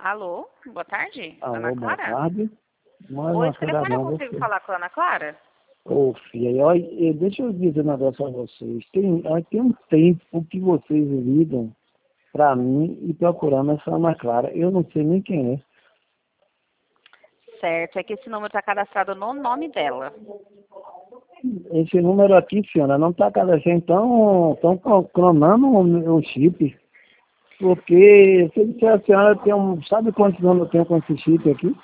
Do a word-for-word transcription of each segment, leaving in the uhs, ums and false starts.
Alô, boa tarde, Ana Alô, boa Clara? tarde. Mas Oi, não esse telefone eu não, consigo você. falar com a Ana Clara? Ô, filha, olha, eh, deixa eu dizer um negócio a vocês. Tem, olha, tem um tempo que vocês ligam pra mim e procurando essa Ana Clara. Eu não sei nem quem é. Certo, é que esse número está cadastrado no nome dela. Esse número aqui, senhora, não está cadastrado. Então, estão clonando o, o chip. Porque, se eu disser a senhora, tem um, sabe quantos anos eu tenho com esse chip aqui?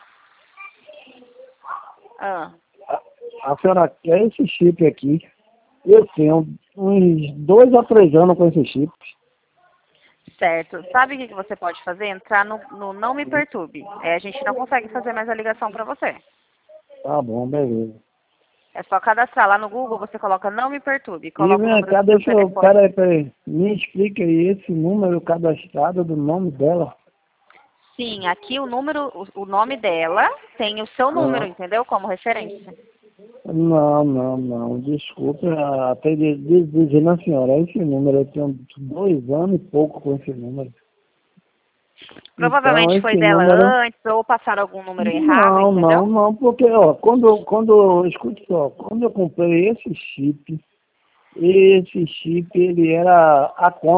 Ah, A, a senhora quer esse chip aqui. Eu tenho uns dois a três anos com esse chip. certo. Sabe o que que você pode fazer? Entrar no, no Não Me Perturbe. É, a gente não consegue fazer mais a ligação para você. Tá bom, beleza. É só cadastrar lá no Google, você coloca Não Me Perturbe, E coloca o vem número cá, do seu deixa eu. telefone. Peraí, peraí. Me explica aí esse número cadastrado do nome dela. Sim, aqui o número, o, o nome dela tem o seu número, Ah, entendeu? Como referência. não, não, não. Desculpa, até de, de, dizendo a senhora, esse número, eu tenho dois anos e pouco com esse número. Então, Provavelmente foi esse dela número. antes ou passaram algum número errado, Não, entendeu? não, não, porque, ó, quando, quando, escute só, quando eu comprei esse chip, esse chip, ele era a